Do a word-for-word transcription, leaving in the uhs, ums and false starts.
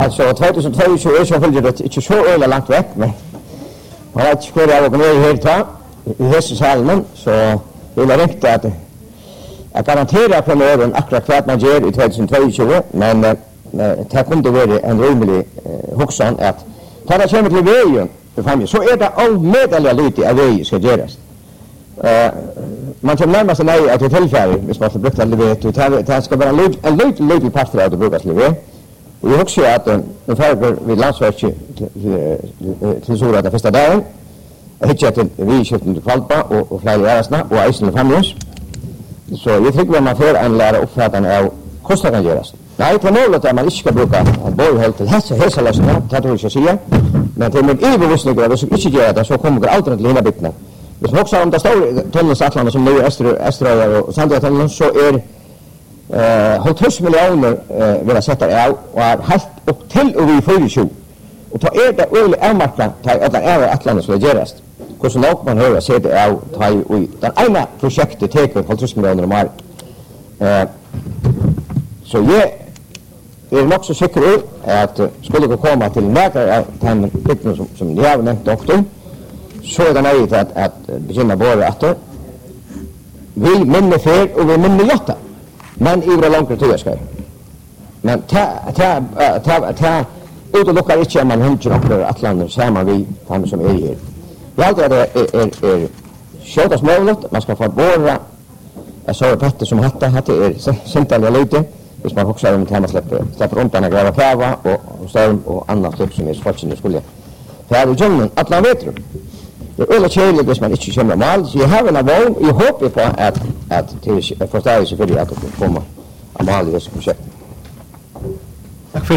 Alltså tjugohundratjugosju är så följer det inte så öle långt väck men man har inte kvar av ner helt ta i hästsalen så vill jag rikta att jag garanterar på någon akkurat vad man gör i tjugohundratjugosju men det kunde vara en rimlig huxan att ta det kommer till vägen så är det all medalja lite av vägen ska göras. Man kan närma sig nej att det tillfälle hvis man får bruka det vet det ska vara en liten liten part av det brukas livet. Och jag också att en farbror vid landsverket till Sora den första dagen. Jag hittade till vi köpte till Kvalpa och och flera järasna och Eisen Famljus. Så jag tycker att man får en lära uppfattning av kostar kan göras. Nej, det är målet att man inte ska bruka en borghåll till hälsa hälsa lösningar, det tror jag säga. Men till min överbevisning att så inte gör det så kommer det alltid att lina bitna. Hvis man också om det står tunnelsattlarna som nu är Österöja och Sandöja så är Eh, halvtreds miljoner eh, vill jag sätta av och är helt upp till och vi fyrtio. Och ta är det öle avmarknad ta alla är atlanten så göras. Hur så långt man hör se det av ta i den ena projektet tar halvtreds miljoner mark. Eh, så jag är nog så säker på att skulle det komma till några av de byggnader som, som de har nämnt också så är det möjligt att, att begynna bara att vi minne fel och vi minne jotta. Men i våra långa tider men ta ta ta ta ut och locka inte man hunter och Atlanten samma vi han som är här. Jag hade det är är är shortast möjligt man ska få borra jag sa Petter som hade hade är centrala lite hvis man också om tema släpper släpper runt den gräva kava och storm och andra släpp som är fortfarande skulle för i jungen Atlanten det är öle chele hvis man inte kommer mal så jag har en våg jag hoppas på att att till förståelse för det att komma av mal i det projektet.